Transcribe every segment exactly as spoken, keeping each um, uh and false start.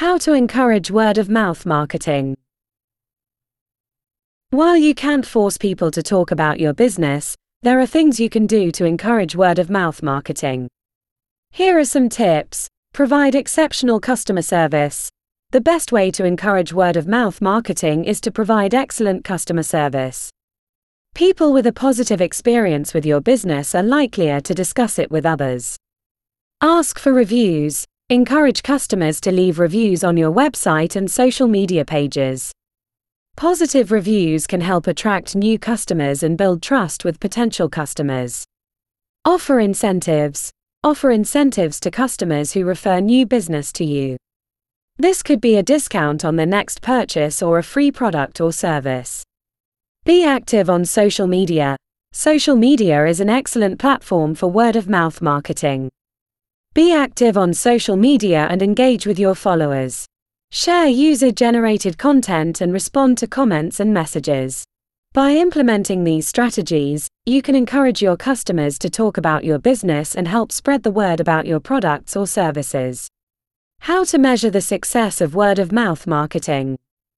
How to encourage word-of-mouth marketing. While you can't force people to talk about your business, there are things you can do to encourage word-of-mouth marketing. Here are some tips. Provide exceptional customer service. The best way to encourage word-of-mouth marketing is to provide excellent customer service. People with a positive experience with your business are likelier to discuss it with others. Ask for reviews. Encourage customers to leave reviews on your website and social media pages. Positive reviews can help attract new customers and build trust with potential customers. Offer incentives. Offer incentives to customers who refer new business to you. This could be a discount on the next purchase or a free product or service. Be active on social media. Social media is an excellent platform for word-of-mouth marketing. Be active on social media and engage with your followers. Share user-generated content and respond to comments and messages. By implementing these strategies, you can encourage your customers to talk about your business and help spread the word about your products or services. How to measure the success of word-of-mouth marketing.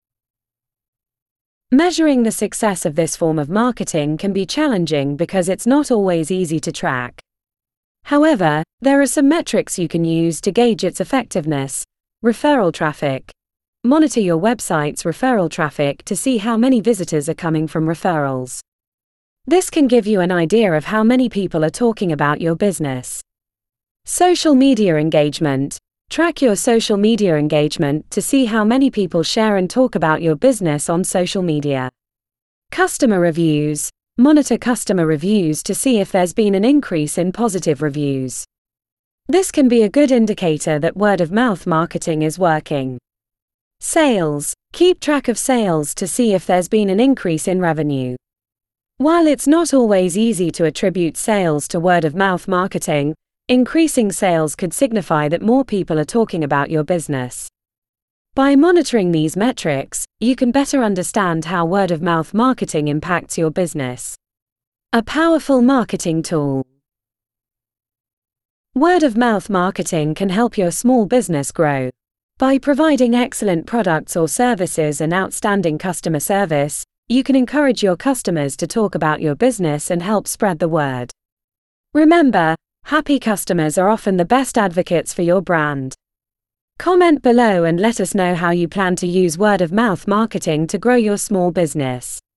Measuring the success of this form of marketing can be challenging because it's not always easy to track. However, there are some metrics you can use to gauge its effectiveness. Referral traffic. Monitor your website's referral traffic to see how many visitors are coming from referrals. This can give you an idea of how many people are talking about your business. Social media engagement. Track your social media engagement to see how many people share and talk about your business on social media. Customer reviews. Monitor customer reviews to see if there's been an increase in positive reviews. This can be a good indicator that word-of-mouth marketing is working. Sales. Keep track of sales to see if there's been an increase in revenue. While it's not always easy to attribute sales to word-of-mouth marketing, increasing sales could signify that more people are talking about your business. By monitoring these metrics, you can better understand how word-of-mouth marketing impacts your business. A powerful marketing tool. Word-of-mouth marketing can help your small business grow. By providing excellent products or services and outstanding customer service, you can encourage your customers to talk about your business and help spread the word. Remember, happy customers are often the best advocates for your brand. Comment below and let us know how you plan to use word-of-mouth marketing to grow your small business.